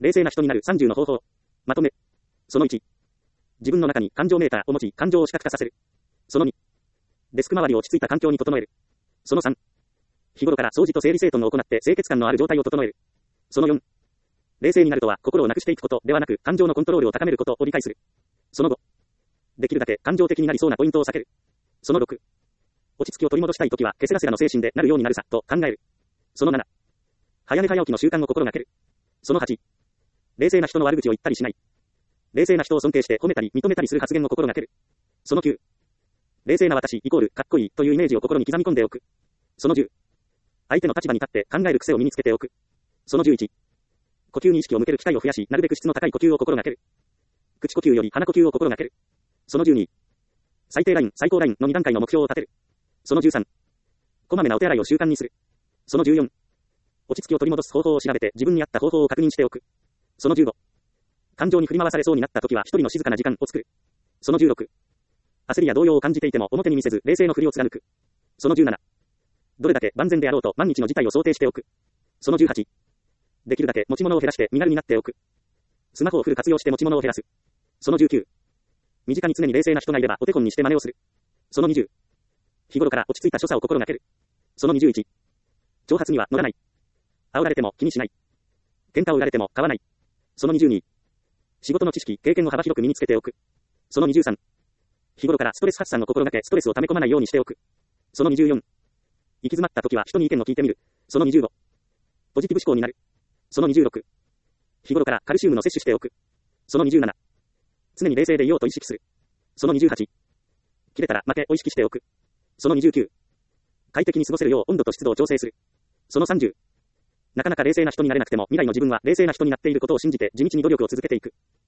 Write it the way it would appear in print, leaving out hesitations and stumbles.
冷静な人になる30の方法。まとめ。その1。自分の中に感情メーターを持ち、感情を視覚化させる。その2。デスク周りを落ち着いた環境に整える。その3。日頃から掃除と整理整頓を行って清潔感のある状態を整える。その4。冷静になるとは心をなくしていくことではなく感情のコントロールを高めることを理解する。その5。できるだけ感情的になりそうなポイントを避ける。その6。落ち着きを取り戻したいときはケセラセラの精神でなるようになるさ、と考える。その7。早寝早起きの習慣を心がける。その8。冷静な人の悪口を言ったりしない。冷静な人を尊敬して褒めたり認めたりする発言を心がける。その9。冷静な私イコールかっこいいというイメージを心に刻み込んでおく。その10。相手の立場に立って考える癖を身につけておく。その11。呼吸に意識を向ける機会を増やし、なるべく質の高い呼吸を心がける。口呼吸より鼻呼吸を心がける。その12。最低ライン、最高ラインの2段階の目標を立てる。その13。こまめなお手洗いを習慣にする。その14。落ち着きを取り戻す方法を調べて自分に合った方法を確認しておく。その15。感情に振り回されそうになった時は一人の静かな時間を作る。その16。焦りや動揺を感じていても表に見せず冷静の振りを貫く。その17。どれだけ万全であろうと万日の事態を想定しておく。その18。できるだけ持ち物を減らして身軽になっておく。スマホをフル活用して持ち物を減らす。その19。身近に常に冷静な人がいればお手本にして真似をする。その20。日頃から落ち着いた所作を心がける。その21。挑発には乗らない。煽られても気にしない。喧嘩を売られても買わない。その22。仕事の知識、経験を幅広く身につけておく。その23。日頃からストレス発散を心がけ、ストレスを溜め込まないようにしておく。その24。行き詰まった時は人に意見を聞いてみる。その25。ポジティブ思考になる。その26。日頃からカルシウムの摂取しておく。その27。常に冷静でいようと意識する。その28。切れたら負けを意識しておく。その29。快適に過ごせるよう温度と湿度を調整する。その30。なかなか冷静な人になれなくても未来の自分は冷静な人になっていることを信じて地道に努力を続けていく。